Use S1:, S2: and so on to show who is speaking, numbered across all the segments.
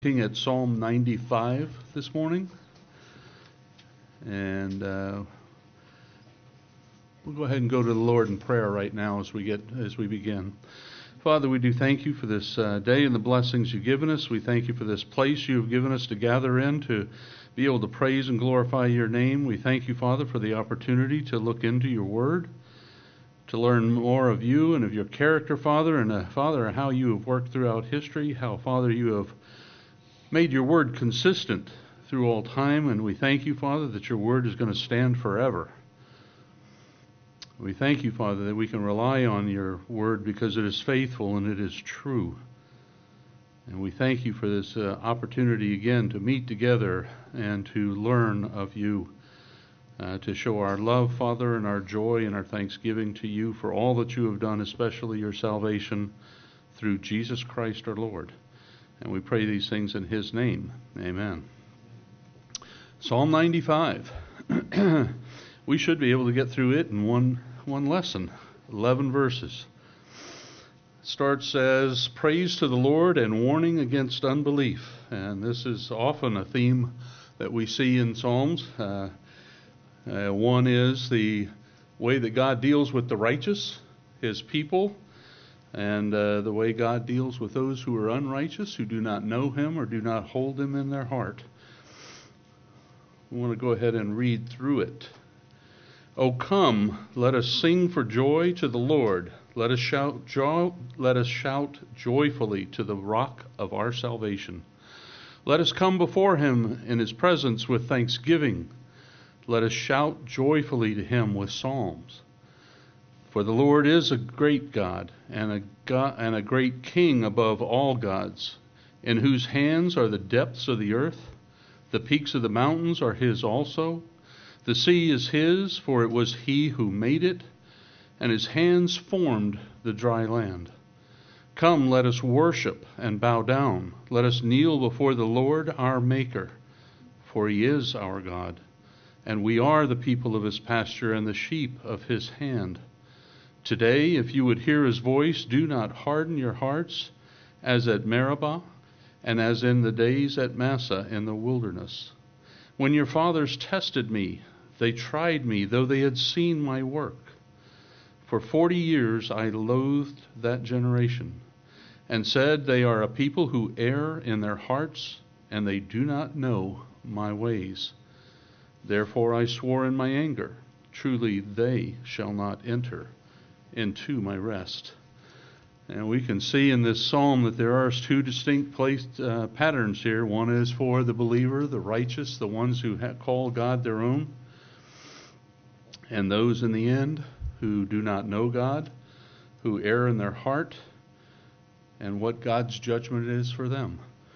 S1: Looking at Psalm 95 this morning, and we'll go ahead and go to the Lord in prayer right now as we begin. Father, we do thank you for this day and the blessings you've given us. We thank you for this place you've given us to gather in to be able to praise and glorify your name. We thank you, Father, for the opportunity to look into your word, to learn more of you and of your character, Father, and Father, how you have worked throughout history, how, Father, you have made your word consistent through all time, and we thank you, Father, that your word is going to stand forever. We thank you, Father, that we can rely on your word because it is faithful and it is true. And we thank you for this opportunity again to meet together and to learn of you, to show our love, Father, and our joy and our thanksgiving to you for all that you have done, especially your salvation through Jesus Christ our Lord. And we pray these things in his name. Amen. Psalm 95. We should be able to get through it in one lesson, 11 verses. Starts as praise to the Lord and warning against unbelief. And this is often a theme that we see in Psalms. One is the way that God deals with the righteous, his people, and the way God deals with those who are unrighteous, who do not know him or do not hold him in their heart. We want to go ahead and read through it. O come, let us sing for joy to the Lord. Let us shout joyfully to the rock of our salvation. Let us come before him in his presence with thanksgiving. Let us shout joyfully to him with psalms. For the Lord is a great God and a great King above all gods, in whose hands are the depths of the earth. The peaks of the mountains are his also. The sea is his, for it was he who made it, and his hands formed the dry land. Come, let us worship and bow down. Let us kneel before the Lord our Maker, for he is our God, and we are the people of his pasture and the sheep of his hand. Today, if you would hear his voice, do not harden your hearts, as at Meribah, and as in the days at Massah in the wilderness. When your fathers tested me, they tried me, though they had seen my work. For 40 years I loathed that generation, and said, they are a people who err in their hearts, and they do not know my ways. Therefore I swore in my anger, truly they shall not enter into my rest. And we can see in this psalm that there are two distinct patterns here. One is for the believer, the righteous, the ones who call God their own, and those in the end who do not know God, who err in their heart, and what God's judgment is for them.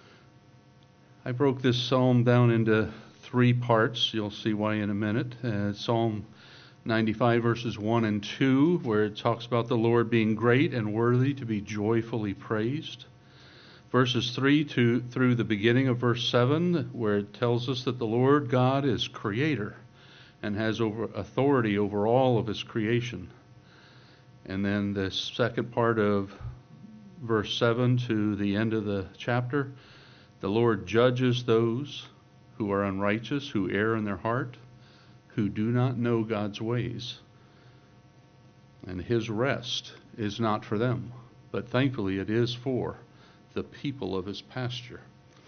S1: I broke this psalm down into 3 parts. You'll see why in a minute. Psalm 95 verses 1 and 2, where it talks about the Lord being great and worthy to be joyfully praised. Verses 3 through the beginning of verse 7, where it tells us that the Lord God is creator and has authority over all of his creation. And then the second part of verse 7 to the end of the chapter, the Lord judges those who are unrighteous, who err in their heart, who do not know God's ways. And his rest is not for them, but thankfully it is for the people of his pasture.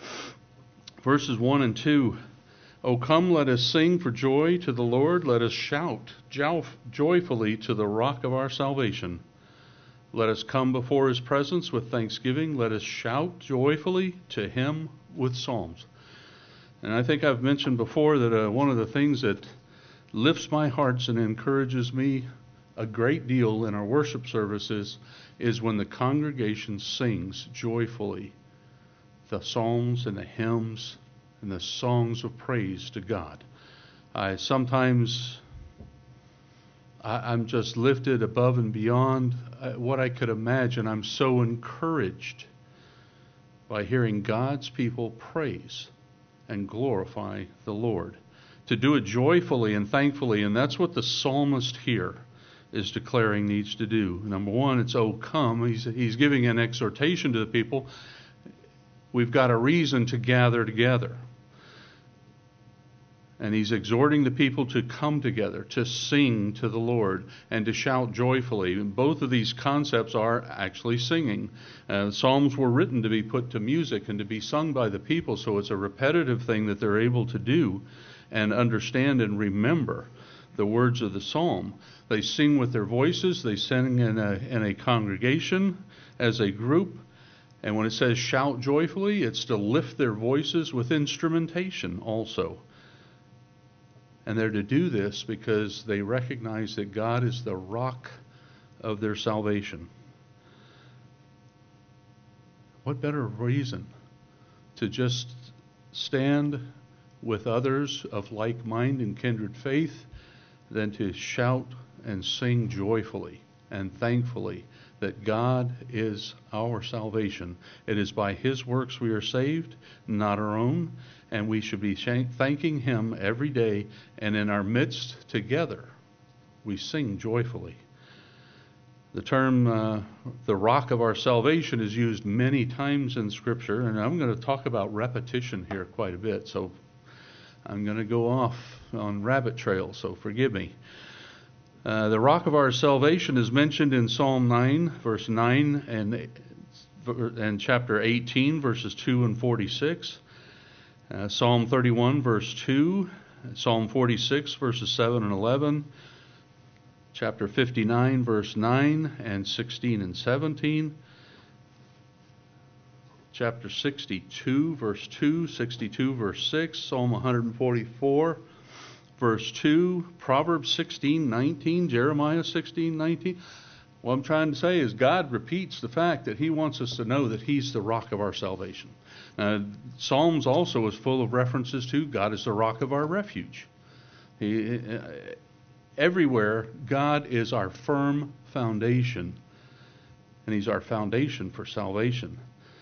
S1: Verses 1 and 2, O come, let us sing for joy to the Lord. Let us shout joyfully to the rock of our salvation. Let us come before his presence with thanksgiving. Let us shout joyfully to him with psalms. And I think I've mentioned before that one of the things that lifts my hearts and encourages me a great deal in our worship services is when the congregation sings joyfully the psalms and the hymns and the songs of praise to God. I'm just lifted above and beyond what I could imagine. I'm so encouraged by hearing God's people praise and glorify the Lord, to do it joyfully and thankfully. And that's what the psalmist here is declaring needs to do. Number one, it's, oh, come. He's giving an exhortation to the people. we've got a reason to gather together. And he's exhorting the people to come together, to sing to the Lord, and to shout joyfully. And both of these concepts are actually singing. Psalms were written to be put to music and to be sung by the people, so it's a repetitive thing that they're able to do and understand and remember the words of the psalm. They sing with their voices. They sing in a congregation as a group. And when it says shout joyfully, it's to lift their voices with instrumentation also. And they're to do this because they recognize that God is the rock of their salvation. What better reason to just stand with others of like mind and kindred faith than to shout and sing joyfully and thankfully that God is our salvation. It is by His works we are saved, not our own, and we should be thanking Him every day, and in our midst together we sing joyfully. The term the rock of our salvation is used many times in Scripture, and I'm going to talk about repetition here quite a bit, so I'm going to go off on rabbit trails, so forgive me. The rock of our salvation is mentioned in Psalm 9, verse 9, and chapter 18, verses 2 and 46. Psalm 31, verse 2. Psalm 46, verses 7 and 11. Chapter 59, verse 9 and 16 and 17. Chapter 62, verse 2, 62, verse 6. Psalm 144, verse 2, Proverbs 16:19, Jeremiah 16:19. What I'm trying to say is God repeats the fact that He wants us to know that He's the rock of our salvation. Psalms also is full of references to God is the rock of our refuge. Everywhere, God is our firm foundation, and He's our foundation for salvation.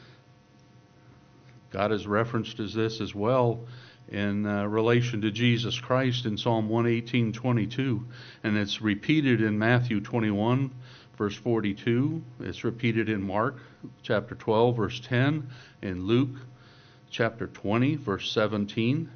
S1: God is referenced as this as well in relation to Jesus Christ in Psalm 118:22, and it's repeated in Matthew 21, verse 42. It's repeated in Mark chapter 12, verse 10, in Luke chapter 20, verse 17.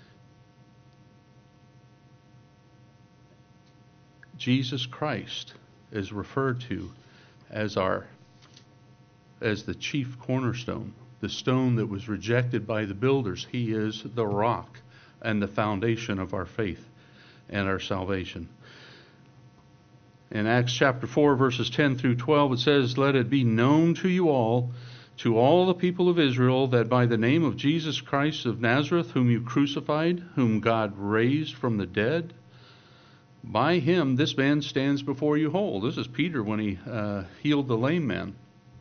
S1: Jesus Christ is referred to as the chief cornerstone, the stone that was rejected by the builders. He is the rock and the foundation of our faith and our salvation. In Acts chapter 4, verses 10 through 12, it says, "Let it be known to you all, to all the people of Israel, that by the name of Jesus Christ of Nazareth, whom you crucified, whom God raised from the dead, by Him this man stands before you whole." This is Peter when he healed the lame man.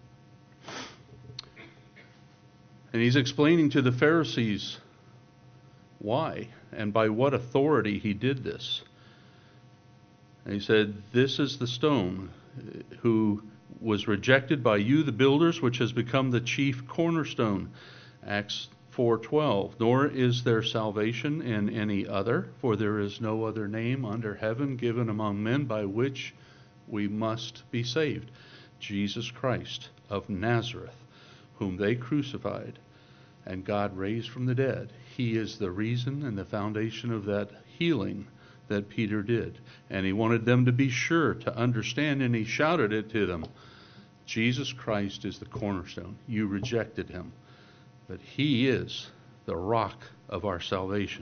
S1: And he's explaining to the Pharisees why and by what authority he did this. And he said, "This is the stone who was rejected by you, the builders, which has become the chief cornerstone." Acts 4:12. "Nor is there salvation in any other, for there is no other name under heaven given among men by which we must be saved. Jesus Christ of Nazareth, whom they crucified and God raised from the dead." He is the reason and the foundation of that healing that Peter did. And he wanted them to be sure to understand, and he shouted it to them. Jesus Christ is the cornerstone. You rejected Him, but He is the rock of our salvation.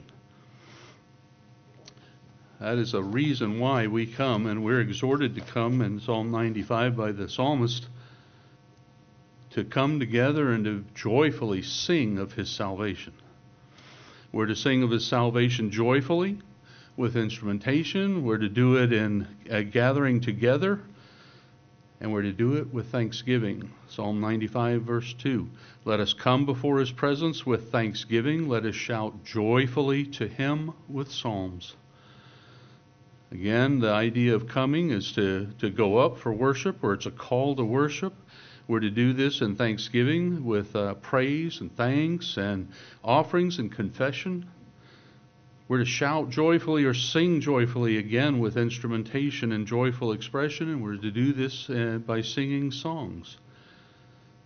S1: That is a reason why we come, and we're exhorted to come in Psalm 95 by the psalmist, to come together and to joyfully sing of His salvation. We're to sing of His salvation joyfully, with instrumentation. We're to do it in a gathering together, and we're to do it with thanksgiving. Psalm 95, verse 2. "Let us come before His presence with thanksgiving. Let us shout joyfully to Him with psalms." Again, the idea of coming is to go up for worship, or it's a call to worship. We're to do this in thanksgiving with praise and thanks and offerings and confession. We're to shout joyfully or sing joyfully, again with instrumentation and joyful expression, and we're to do this by singing songs.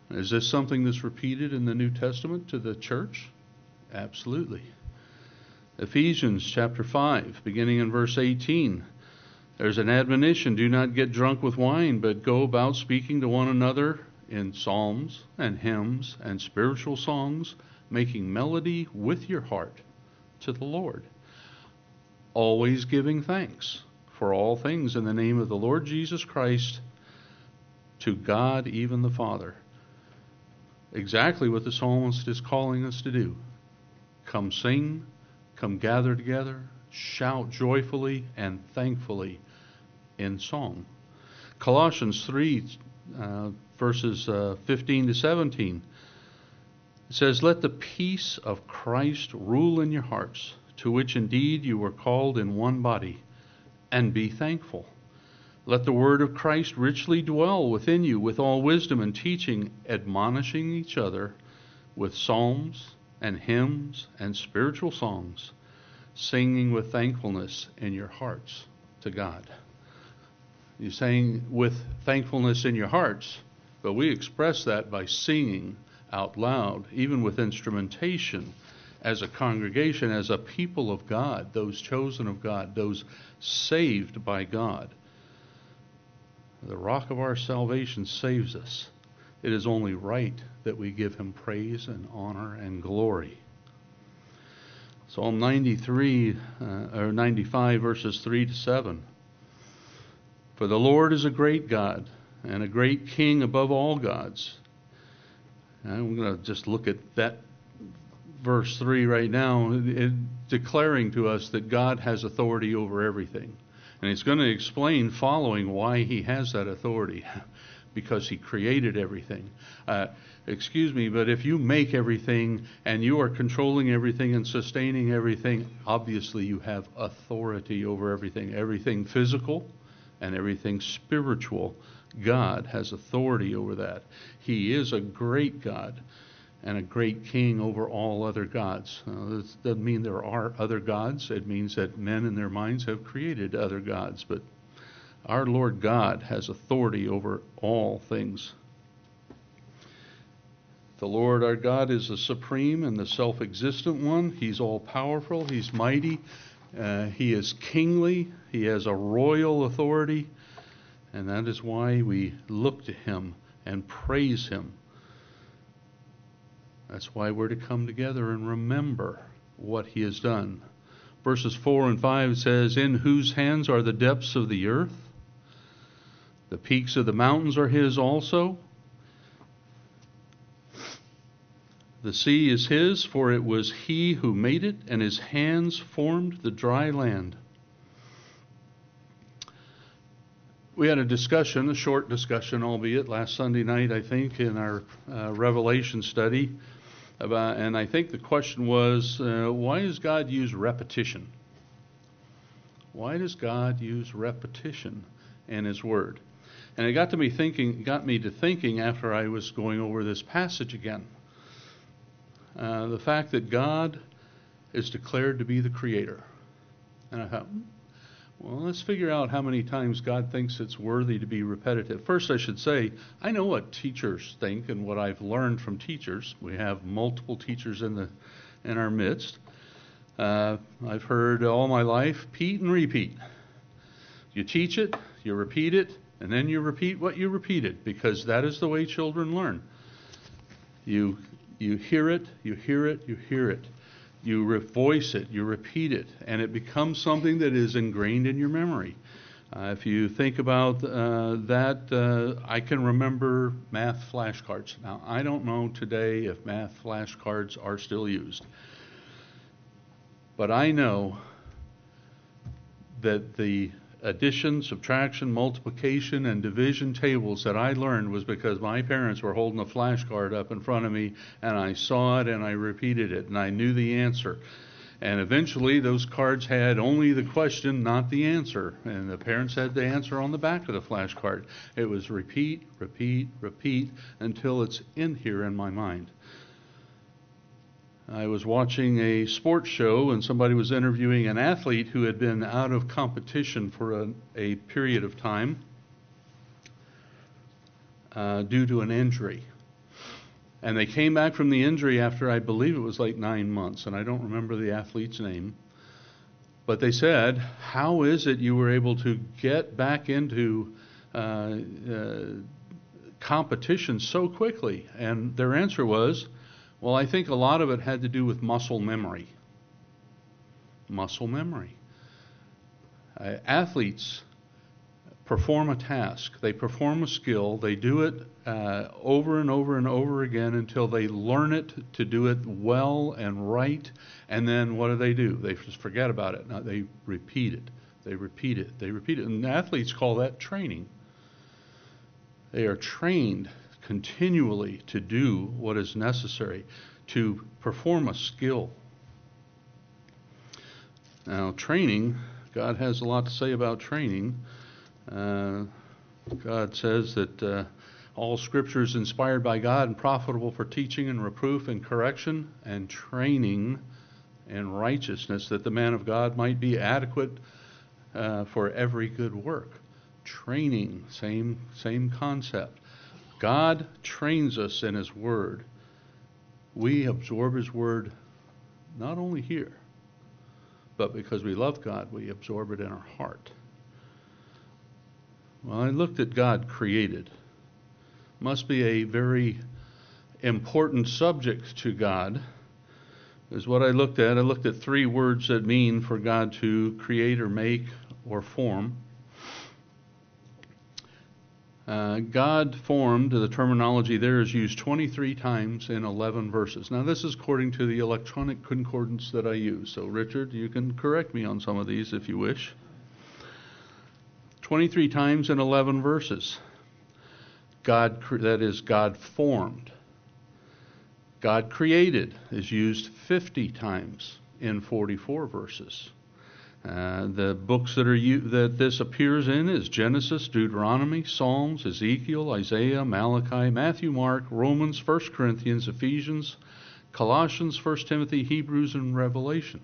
S1: Is this something that's repeated in the New Testament to the church? Absolutely. Ephesians chapter 5, beginning in verse 18. There's an admonition, do not get drunk with wine, but go about speaking to one another in psalms and hymns and spiritual songs, making melody with your heart to the Lord. Always giving thanks for all things in the name of the Lord Jesus Christ to God, even the Father. Exactly what the psalmist is calling us to do. Come sing, come gather together, shout joyfully and thankfully in song. Colossians 3, verses 15 to 17. It says, let the peace of Christ rule in your hearts, to which indeed you were called in one body, and be thankful. Let the word of Christ richly dwell within you with all wisdom and teaching, admonishing each other with psalms and hymns and spiritual songs, singing with thankfulness in your hearts to God. You're saying with thankfulness in your hearts, but we express that by singing out loud, even with instrumentation, as a congregation, as a people of God, those chosen of God, those saved by God. The rock of our salvation saves us. It is only right that we give him praise and honor and glory. Psalm 95, verses 3 to 7. For the Lord is a great God and a great King above all gods. And I'm going to just look at that verse 3 right now, declaring to us that God has authority over everything. And it's going to explain following why he has that authority. Because he created everything. Excuse me, but if you make everything and you are controlling everything and sustaining everything, obviously you have authority over everything. Everything physical and everything spiritual. God has authority over that. He is a great God and a great king over all other gods. This doesn't mean there are other gods. It means that men in their minds have created other gods. But our Lord God has authority over all things. The Lord our God is the supreme and the self-existent one. He's all-powerful. He's mighty. He is kingly. He has a royal authority. And that is why we look to him and praise him. That's why we're to come together and remember what he has done. Verses 4 and 5 says, in whose hands are the depths of the earth? The peaks of the mountains are his also. The sea is his, for it was he who made it, and his hands formed the dry land. We had a discussion, a short discussion, albeit last Sunday night, I think, in our Revelation study. And I think the question was, why does God use repetition? Why does God use repetition in his word? And it got me to thinking after I was going over this passage again. The fact that God is declared to be the creator. And I thought, well, let's figure out how many times God thinks it's worthy to be repetitive. First, I should say, I know what teachers think and what I've learned from teachers. We have multiple teachers in our midst. I've heard all my life, repeat and repeat. You teach it, you repeat it, and then you repeat what you repeated, because that is the way children learn. You hear it, you hear it, you hear it. You voice it, you repeat it, and it becomes something that is ingrained in your memory. If you think about that, I can remember math flashcards. Now, I don't know today if math flashcards are still used. But I know that the addition, subtraction, multiplication, and division tables that I learned was because my parents were holding a flashcard up in front of me, and I saw it and I repeated it, and I knew the answer. And eventually those cards had only the question, not the answer, and the parents had the answer on the back of the flashcard. It was repeat, repeat, repeat until it's in here in my mind. I was watching a sports show, and somebody was interviewing an athlete who had been out of competition for a period of time due to an injury. And they came back from the injury after, I believe it was like 9 months, and I don't remember the athlete's name. But they said, how is it you were able to get back into competition so quickly? And their answer was, well, I think a lot of it had to do with muscle memory. Muscle memory. Athletes perform a task, they perform a skill, they do it over and over and over again until they learn it to do it well and right, and then what do? They just forget about it. Now they repeat it. They repeat it. They repeat it. And athletes call that training. They are trained continually to do what is necessary to perform a skill. Now, training, God has a lot to say about training. God says that all Scripture is inspired by God and profitable for teaching and reproof and correction and training in righteousness, that the man of God might be adequate for every good work. Training, same concept. God trains us in His Word. We absorb His Word not only here, but because we love God, we absorb it in our heart. Well, I looked at God created. Must be a very important subject to God, is what I looked at. I looked at 3 words that mean for God to create or make or form. God formed, the terminology there is used 23 times in 11 verses. Now, this is according to the electronic concordance that I use. So, Richard, you can correct me on some of these if you wish. 23 times in 11 verses. God formed. God created is used 50 times in 44 verses. The books that this appears in is Genesis, Deuteronomy, Psalms, Ezekiel, Isaiah, Malachi, Matthew, Mark, Romans, 1 Corinthians, Ephesians, Colossians, 1 Timothy, Hebrews, and Revelation.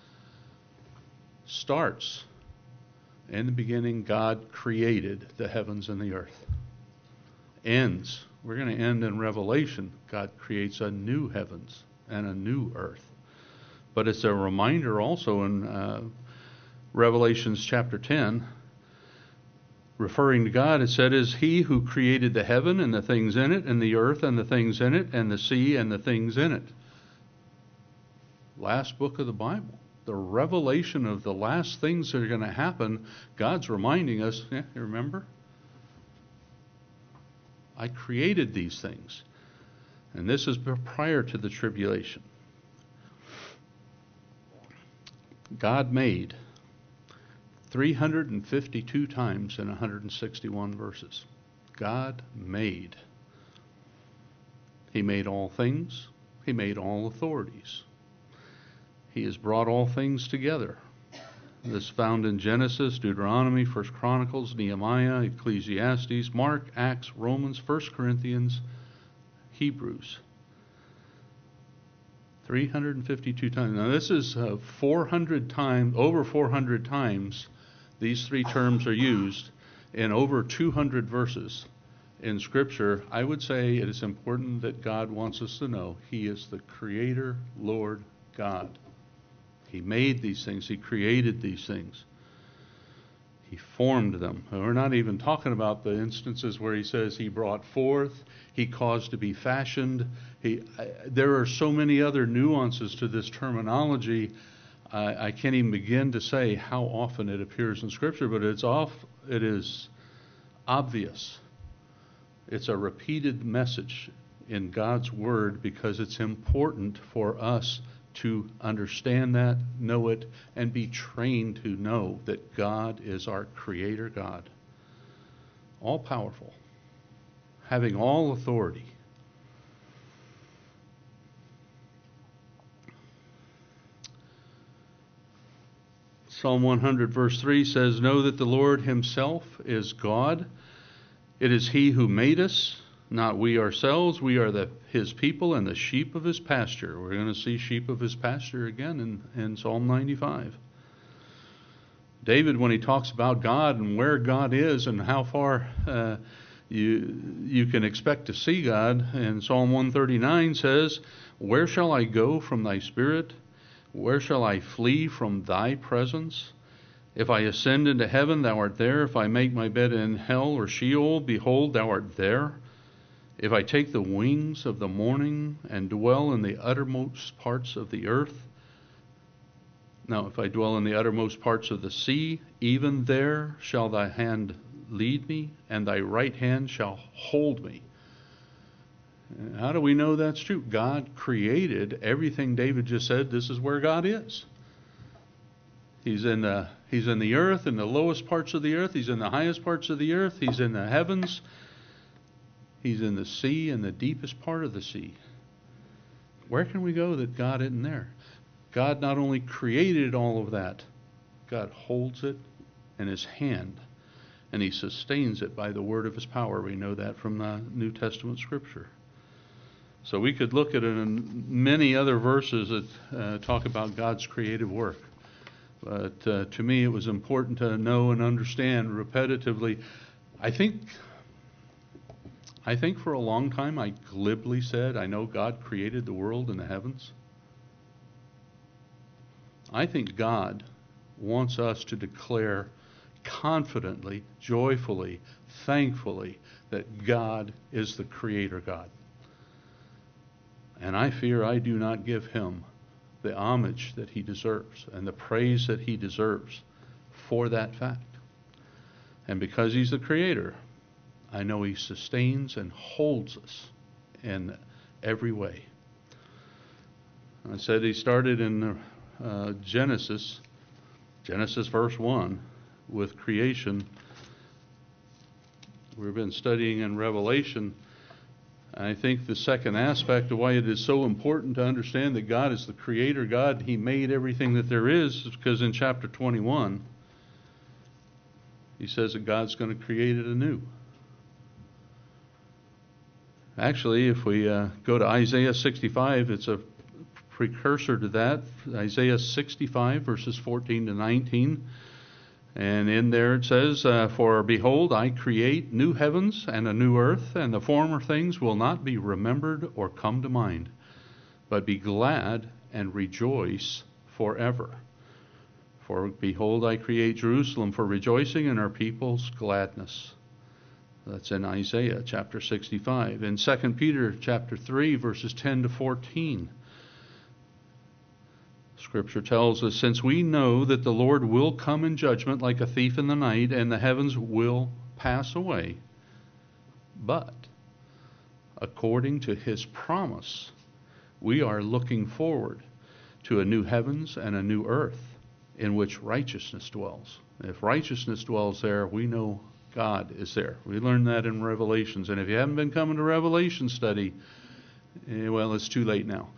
S1: Starts, in the beginning, God created the heavens and the earth. Ends, we're going to end in Revelation, God creates a new heavens and a new earth. But it's a reminder also in Revelations chapter 10, referring to God, it said, is He who created the heaven and the things in it, and the earth and the things in it, and the sea and the things in it. Last book of the Bible. The revelation of the last things that are going to happen, God's reminding us, you remember? I created these things. And this is prior to the tribulation. God made 352 times in 161 verses. God made. He made all things. He made all authorities. He has brought all things together. This is found in Genesis, Deuteronomy, 1 Chronicles, Nehemiah, Ecclesiastes, Mark, Acts, Romans, 1 Corinthians, Hebrews. 352 times. Now this is 400 times, over 400 times these 3 terms are used in over 200 verses in Scripture. I would say it is important that God wants us to know He is the Creator, Lord God. He made these things. He created these things. He formed them. We're not even talking about the instances where He says He brought forth, He caused to be fashioned. There are so many other nuances to this terminology. I can't even begin to say how often it appears in Scripture, but it is obvious. It's a repeated message in God's Word because it's important for us to understand that, know it, and be trained to know that God is our Creator God. All powerful, having all authority. Psalm 100 verse 3 says, know that the Lord Himself is God. It is He who made us, not we ourselves. We are His people and the sheep of His pasture. We're going to see sheep of His pasture again in Psalm 95. David, when he talks about God and where God is and how far you can expect to see God. And Psalm 139 says, "Where shall I go from thy spirit? Where shall I flee from thy presence? If I ascend into heaven, thou art there. If I make my bed in hell or Sheol, behold, thou art there. If I take the wings of the morning and dwell in the uttermost parts of the earth, now if I dwell in the uttermost parts of the sea, even there shall thy hand lead me, and thy right hand shall hold me." How do we know that's true? God created everything David just said. This is where God is. He's in the earth, in the lowest parts of the earth. He's in the highest parts of the earth. He's in the heavens. He's in the sea, in the deepest part of the sea. Where can we go that God isn't there? God not only created all of that, God holds it in his hand, and he sustains it by the word of his power. We know that from the New Testament scripture. So we could look at it in many other verses that talk about God's creative work. But to me, it was important to know and understand repetitively. I think for a long time I glibly said, I know God created the world and the heavens. I think God wants us to declare confidently, joyfully, thankfully that God is the Creator God. And I fear I do not give him the homage that he deserves and the praise that he deserves for that fact. And because he's the Creator, I know he sustains and holds us in every way. I said he started in Genesis verse 1 with creation. We've been studying in Revelation. I think the second aspect of why it is so important to understand that God is the Creator God, he made everything that there is because in chapter 21, he says that God's going to create it anew. Actually, if we go to Isaiah 65, it's a precursor to that. Isaiah 65, verses 14 to 19. And in there it says, "For behold, I create new heavens and a new earth, and the former things will not be remembered or come to mind, but be glad and rejoice forever. For behold, I create Jerusalem for rejoicing and her people's gladness." That's in Isaiah chapter 65. In 2 Peter chapter 3, verses 10 to 14. Scripture tells us, "Since we know that the Lord will come in judgment like a thief in the night, and the heavens will pass away, but according to his promise, we are looking forward to a new heavens and a new earth in which righteousness dwells." If righteousness dwells there, we know God is there. We learned that in Revelations. And if you haven't been coming to Revelation study, well, it's too late now.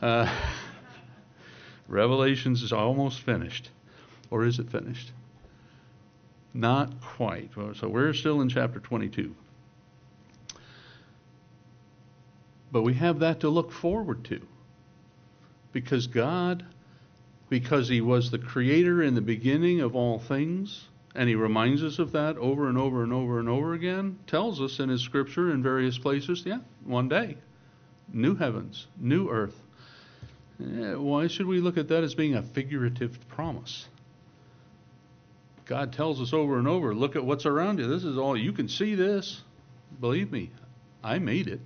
S1: Revelations is almost finished. Or is it finished? Not quite. So we're still in chapter 22. But we have that to look forward to. Because God, because he was the Creator in the beginning of all things, and he reminds us of that over and over and over and over again, tells us in his scripture in various places, one day, new heavens, new earth. Why should we look at that as being a figurative promise? God tells us over and over, look at what's around you. This is all, you can see this. Believe me, I made it.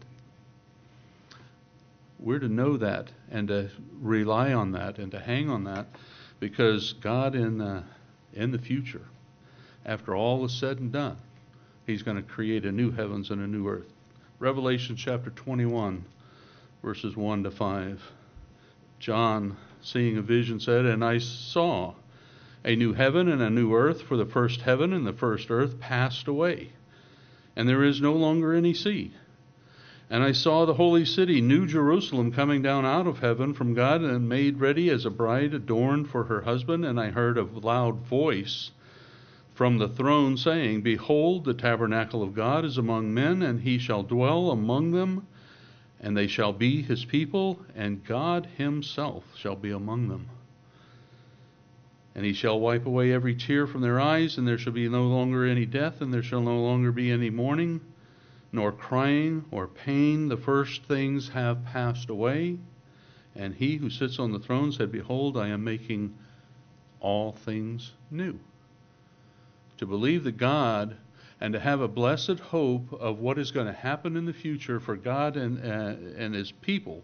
S1: We're to know that and to rely on that and to hang on that, because God in the future, after all is said and done, he's going to create a new heavens and a new earth. Revelation chapter 21, verses 1 to 5. John, seeing a vision, said, "And I saw a new heaven and a new earth, for the first heaven and the first earth passed away, and there is no longer any sea. And I saw the holy city, New Jerusalem, coming down out of heaven from God, and made ready as a bride adorned for her husband. And I heard a loud voice from the throne saying, Behold, the tabernacle of God is among men, and he shall dwell among them, and they shall be his people, and God himself shall be among them. And he shall wipe away every tear from their eyes, and there shall be no longer any death, and there shall no longer be any mourning, nor crying or pain. The first things have passed away. And he who sits on the throne said, Behold, I am making all things new. To believe that God and to have a blessed hope of what is going to happen in the future for God and His people,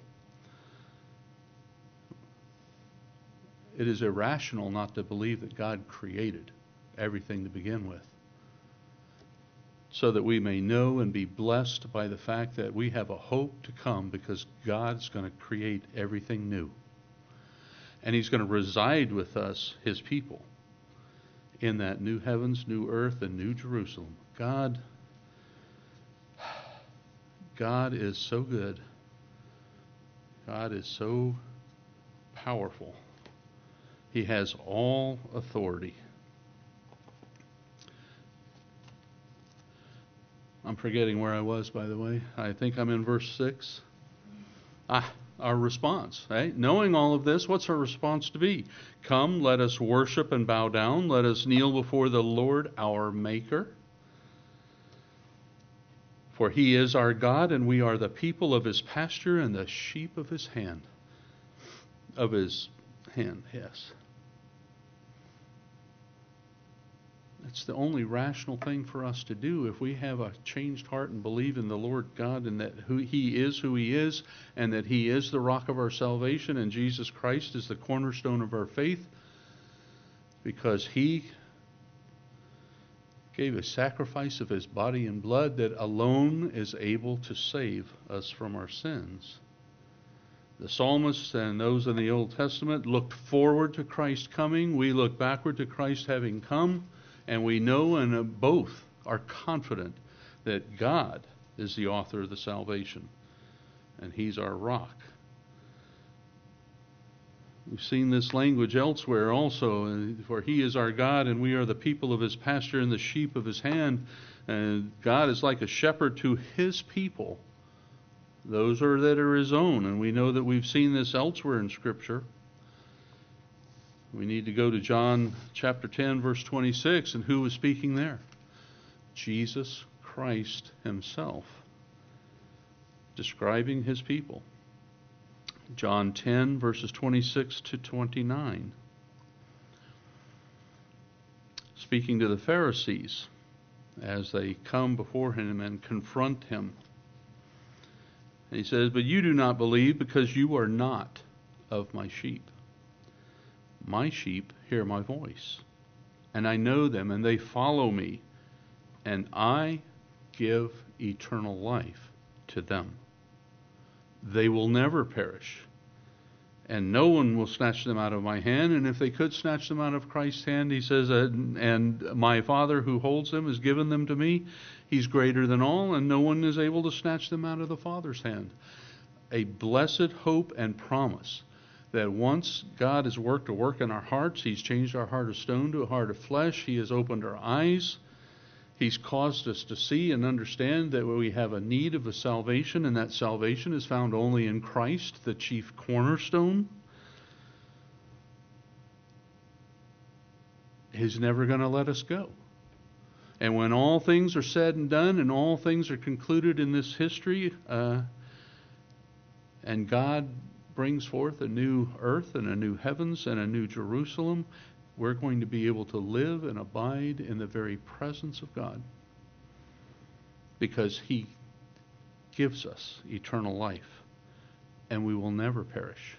S1: it is irrational not to believe that God created everything to begin with, so that we may know and be blessed by the fact that we have a hope to come, because God's going to create everything new. And He's going to reside with us, His people, in that new heavens, new earth, and new Jerusalem. God is so good. God is so powerful. He has all authority. I'm forgetting where I was, by the way. I think I'm in verse 6. Our response, right? Knowing all of this, what's our response to be? Come, let us worship and bow down. Let us kneel before the Lord our Maker. For He is our God, and we are the people of His pasture and the sheep of His hand. Of His hand, yes. It's the only rational thing for us to do if we have a changed heart and believe in the Lord God, and that He is who He is, and that He is the rock of our salvation, and Jesus Christ is the cornerstone of our faith, because He gave a sacrifice of His body and blood that alone is able to save us from our sins. The psalmists and those in the Old Testament looked forward to Christ's coming. We look backward to Christ having come. And we know, and both are confident, that God is the author of the salvation, and He's our rock. We've seen this language elsewhere also, for He is our God, and we are the people of His pasture and the sheep of His hand. And God is like a shepherd to His people. Those that are His own, and we know that we've seen this elsewhere in Scripture. We need to go to John chapter 10, verse 26, and who was speaking there? Jesus Christ Himself, describing His people. John 10, verses 26 to 29. Speaking to the Pharisees as they come before Him and confront Him. And He says, But you do not believe because you are not of my sheep. My sheep hear my voice, and I know them, and they follow me, and I give eternal life to them. They will never perish, and no one will snatch them out of my hand. And if they could snatch them out of Christ's hand, He says, and my Father who holds them has given them to me. He's greater than all, and no one is able to snatch them out of the Father's hand. A blessed hope and promise that once God has worked a work in our hearts, He's changed our heart of stone to a heart of flesh. He has opened our eyes. He's caused us to see and understand that we have a need of a salvation, and that salvation is found only in Christ, the chief cornerstone. He's never going to let us go. And when all things are said and done, and all things are concluded in this history, and God brings forth a new earth and a new heavens and a new Jerusalem, we're going to be able to live and abide in the very presence of God, because He gives us eternal life, and we will never perish.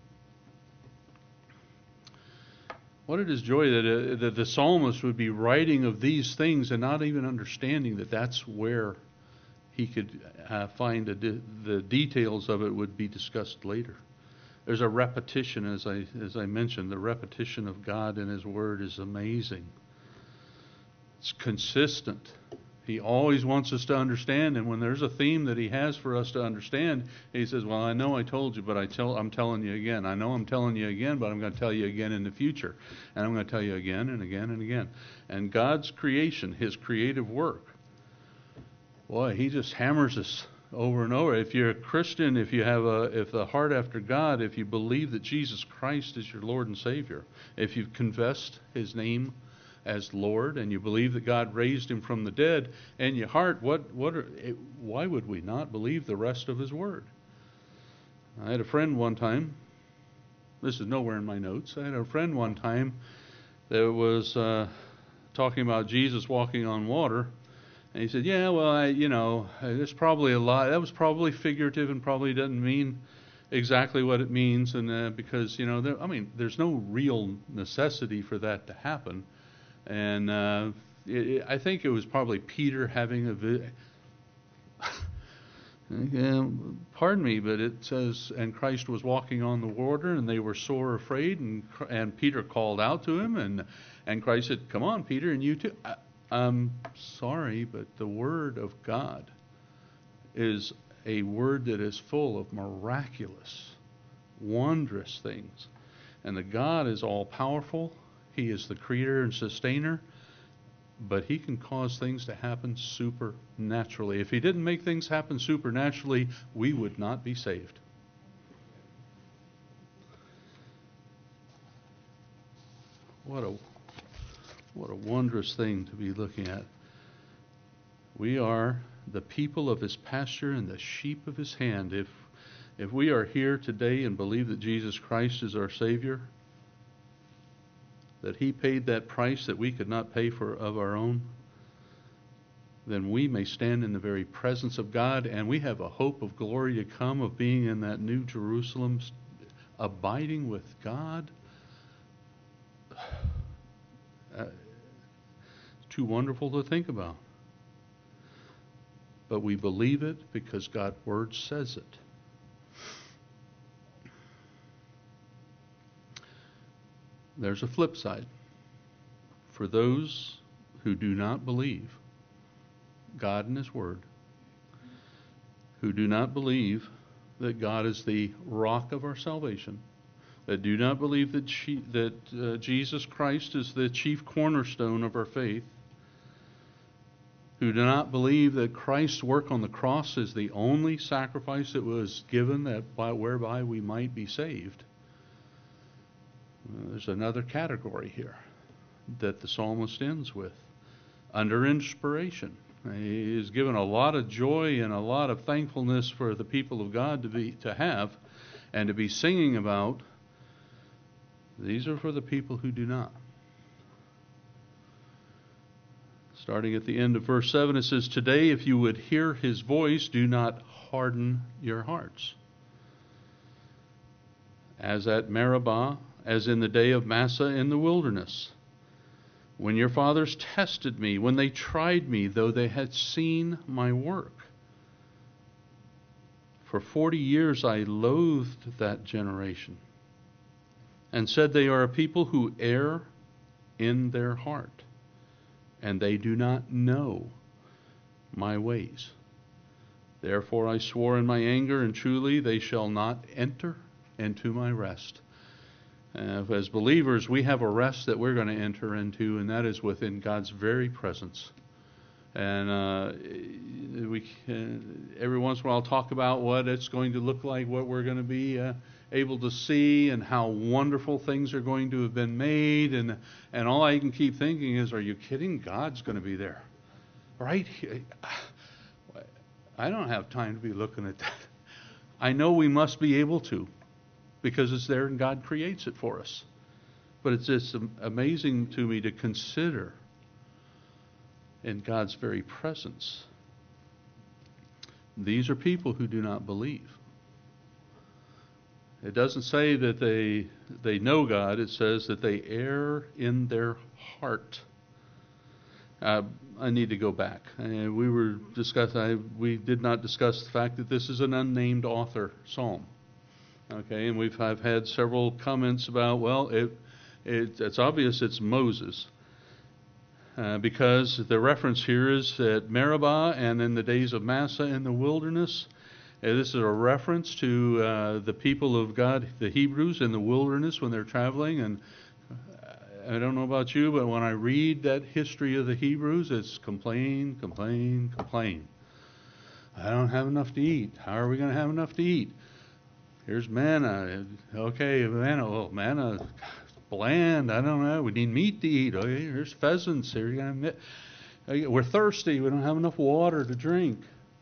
S1: What it is joy that the psalmist would be writing of these things and not even understanding that that's where he could find the details of it would be discussed later. There's a repetition, as I mentioned. The repetition of God in His Word is amazing. It's consistent. He always wants us to understand, and when there's a theme that He has for us to understand, He says, well, I know I told you, but I'm telling you again. I know I'm telling you again, but I'm going to tell you again in the future. And I'm going to tell you again and again and again. And God's creation, His creative work, boy, He just hammers us over and over. If you're a Christian, if the heart after God, if you believe that Jesus Christ is your Lord and Savior, if you've confessed His name as Lord, and you believe that God raised him from the dead, in your heart, why would we not believe the rest of his word? I had a friend one time, this is nowhere in my notes, I had a friend one time that was talking about Jesus walking on water, and he said, yeah, well, there's probably a lot, that was probably figurative and probably doesn't mean exactly what it means, and because, there's no real necessity for that to happen. And I think it was probably Peter having pardon me, but it says, and Christ was walking on the water, and they were sore afraid, and Peter called out to him, and Christ said, come on, Peter, and you too. I'm sorry, but the Word of God is a word that is full of miraculous, wondrous things. And the God is all-powerful. He is the creator and sustainer, but he can cause things to happen supernaturally. If he didn't make things happen supernaturally, we would not be saved. What a wondrous thing to be looking at. We are the people of his pasture and the sheep of his hand. If we are here today and believe that Jesus Christ is our Savior, that he paid that price that we could not pay for of our own, then we may stand in the very presence of God, and we have a hope of glory to come, of being in that new Jerusalem, abiding with God. It's too wonderful to think about. But we believe it because God's Word says it. There's a flip side. For those who do not believe God and his Word, who do not believe that God is the rock of our salvation, that do not believe that Jesus Christ is the chief cornerstone of our faith, who do not believe that Christ's work on the cross is the only sacrifice that was given whereby we might be saved. There's another category here that the psalmist ends with, under inspiration. He is given a lot of joy and a lot of thankfulness for the people of God to have and to be singing about. These are for the people who do not. Starting at the end of verse 7, it says, today, if you would hear his voice, do not harden your hearts. As at Meribah, as in the day of Massah in the wilderness, when your fathers tested me, when they tried me, though they had seen my work. For 40 years I loathed that generation, and said they are a people who err in their heart, and they do not know my ways. Therefore I swore in my anger, and truly they shall not enter into my rest. As believers, we have a rest that we're going to enter into, and that is within God's very presence. And every once in a while I'll talk about what it's going to look like, what we're going to be able to see, and how wonderful things are going to have been made. And all I can keep thinking is, are you kidding? God's going to be there. Right? I don't have time to be looking at that. I know we must be able to, because it's there and God creates it for us. But it's just amazing to me to consider in God's very presence. These are people who do not believe. It doesn't say that they know God. It says that they err in their heart. I need to go back. We did not discuss the fact that this is an unnamed author psalm. Okay, and I've had several comments about, well, it's obvious it's Moses, because the reference here is at Meribah and in the days of Massah in the wilderness. This is a reference to the people of God, the Hebrews, in the wilderness when they're traveling. And I don't know about you, but when I read that history of the Hebrews, it's complain, complain, complain. I don't have enough to eat. How are we going to have enough to eat? Here's manna. Okay, manna. Well, manna, bland. I don't know. We need meat to eat. Okay, here's pheasants. Here you're gonna have we're thirsty. We don't have enough water to drink.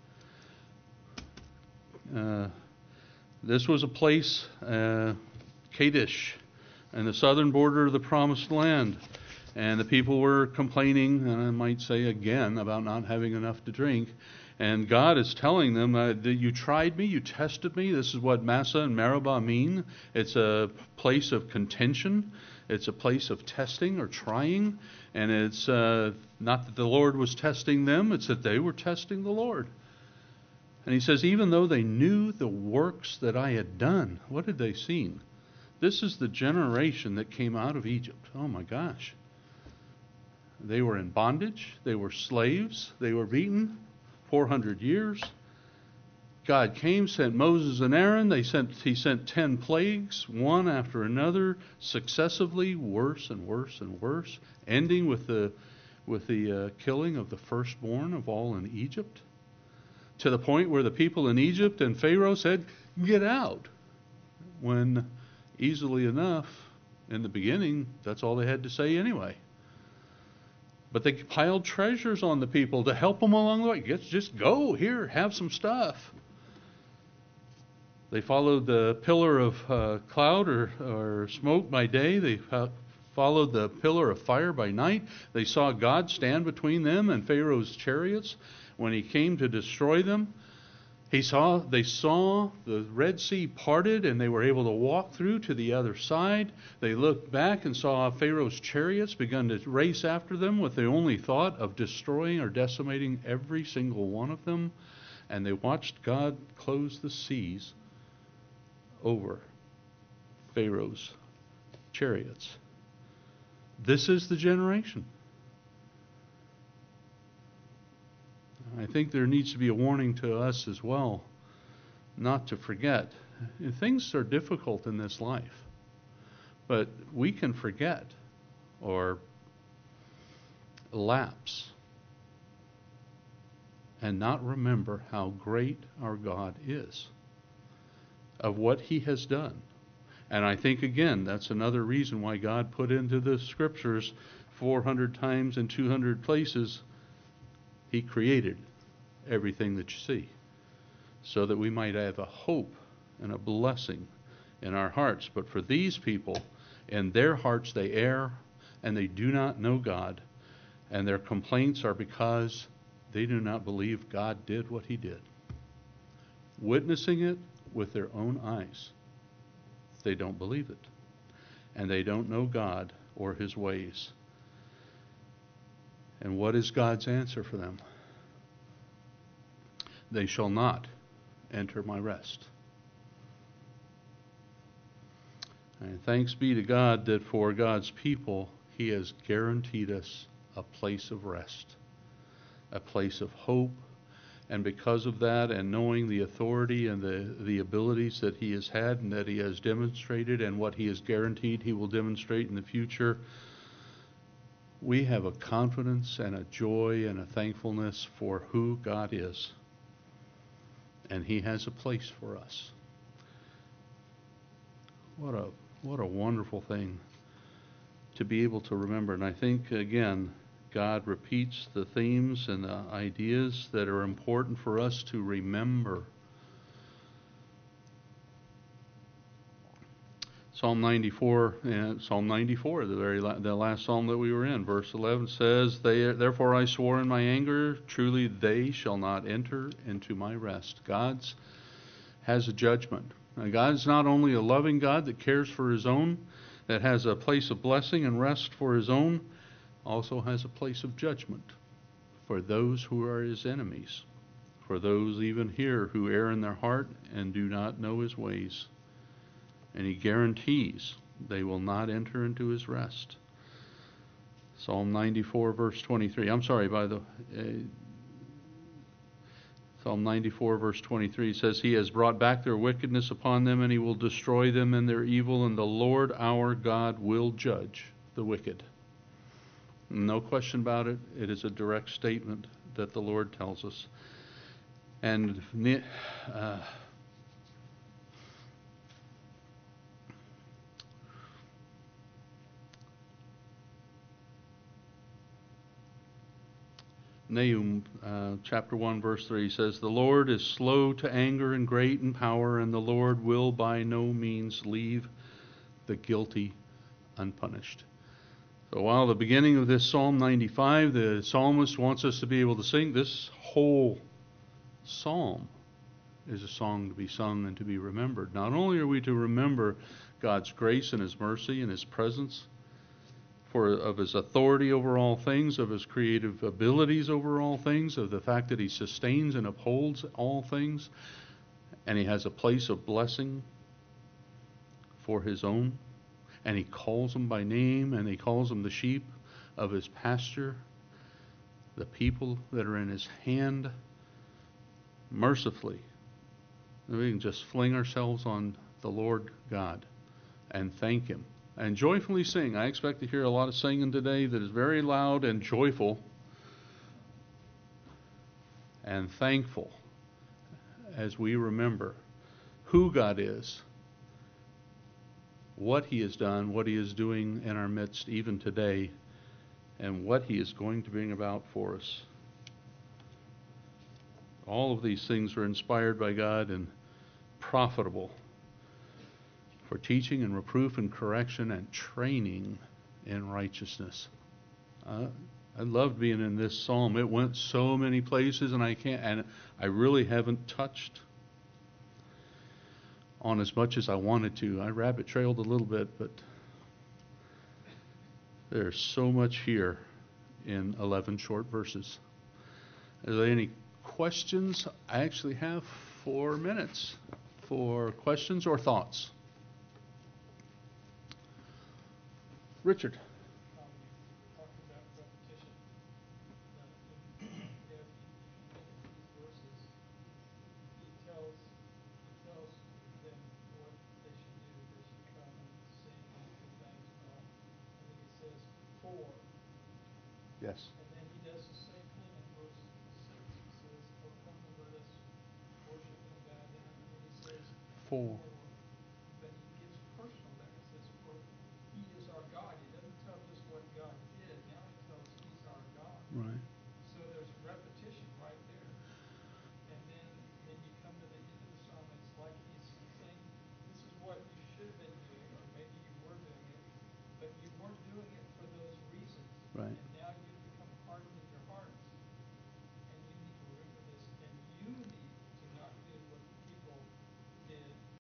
S1: This was a place, Kadesh, and the southern border of the Promised Land. And the people were complaining, and I might say again, about not having enough to drink. And God is telling them, that you tried me, you tested me. This is what Massah and Meribah mean. It's a place of contention. It's a place of testing or trying. And it's not that the Lord was testing them, it's that they were testing the Lord. And he says, even though they knew the works that I had done, what had they seen? This is the generation that came out of Egypt. Oh my gosh. They were in bondage. They were slaves. They were beaten 400 years. God came, sent Moses and Aaron. He sent 10 plagues, one after another, successively, worse and worse and worse, ending with the killing of the firstborn of all in Egypt, to the point where the people in Egypt and Pharaoh said, "Get out." When easily enough, in the beginning, that's all they had to say anyway. But they piled treasures on the people to help them along the way. Just go here, have some stuff. They followed the pillar of cloud or smoke by day. They followed the pillar of fire by night. They saw God stand between them and Pharaoh's chariots when he came to destroy them. They saw the Red Sea parted, and they were able to walk through to the other side. They looked back and saw Pharaoh's chariots begun to race after them with the only thought of destroying or decimating every single one of them. And they watched God close the seas over Pharaoh's chariots. This is the generation. I think there needs to be a warning to us as well, not to forget. Things are difficult in this life, but we can forget or lapse and not remember how great our God is, of what He has done. And I think, again, that's another reason why God put into the Scriptures 400 times in 200 places, He created everything that you see, so that we might have a hope and a blessing in our hearts. But for these people, in their hearts they err, and they do not know God, and their complaints are because they do not believe God did what He did. Witnessing it with their own eyes, they don't believe it, and they don't know God or His ways. And what is God's answer for them? They shall not enter my rest. And thanks be to God that for God's people, He has guaranteed us a place of rest, a place of hope. And because of that, and knowing the authority and the abilities that He has had and that He has demonstrated, and what He has guaranteed He will demonstrate in the future, we have a confidence and a joy and a thankfulness for who God is. And He has a place for us. What a wonderful thing to be able to remember. And I think, again, God repeats the themes and the ideas that are important for us to remember. Psalm 94, the last psalm that we were in, verse 11 says, "Therefore I swore in my anger, truly they shall not enter into my rest." God has a judgment. Now, God is not only a loving God that cares for His own, that has a place of blessing and rest for His own, also has a place of judgment for those who are His enemies, for those even here who err in their heart and do not know His ways. And He guarantees they will not enter into His rest. Psalm 94, verse 23. Psalm 94, verse 23 says, "He has brought back their wickedness upon them, and He will destroy them in their evil, and the Lord our God will judge the wicked." No question about it. It is a direct statement that the Lord tells us. And Nahum chapter 1, verse 3 says, "The Lord is slow to anger and great in power, and the Lord will by no means leave the guilty unpunished." So while the beginning of this Psalm 95, the psalmist wants us to be able to sing, this whole psalm is a song to be sung and to be remembered. Not only are we to remember God's grace and His mercy and His presence, of His authority over all things, of His creative abilities over all things, of the fact that He sustains and upholds all things, and He has a place of blessing for His own, and He calls them by name, and He calls them the sheep of His pasture, the people that are in His hand, mercifully. We can just fling ourselves on the Lord God and thank Him and joyfully sing. I expect to hear a lot of singing today that is very loud and joyful and thankful as we remember who God is, what He has done, what He is doing in our midst even today, and what He is going to bring about for us. All of these things are inspired by God and profitable for teaching and reproof and correction and training in righteousness. I loved being in this psalm. It went so many places, and I really haven't touched on as much as I wanted to. I rabbit trailed a little bit, but there's so much here in 11 short verses. Are there any questions? I actually have 4 minutes for questions or thoughts. Richard.
S2: You talked about repetition. If you look at these verses, he tells them what they should do. They should come and sing and give thanks and all. And then he says, "For."
S1: Yes.
S2: And then he does the same thing in verse 6. He says, "Oh, come and let us worship and bow down." And then he says,
S1: For.
S2: But he gives personal there. He says, "For He is our God." He doesn't tell just what God did. Now he tells He's our God.
S1: Right.
S2: So there's repetition right there. And then when you come to the end of the psalm, it's like he's saying, this is what you should have been doing, or maybe you were doing it, but you weren't doing it for those reasons.
S1: Right.
S2: And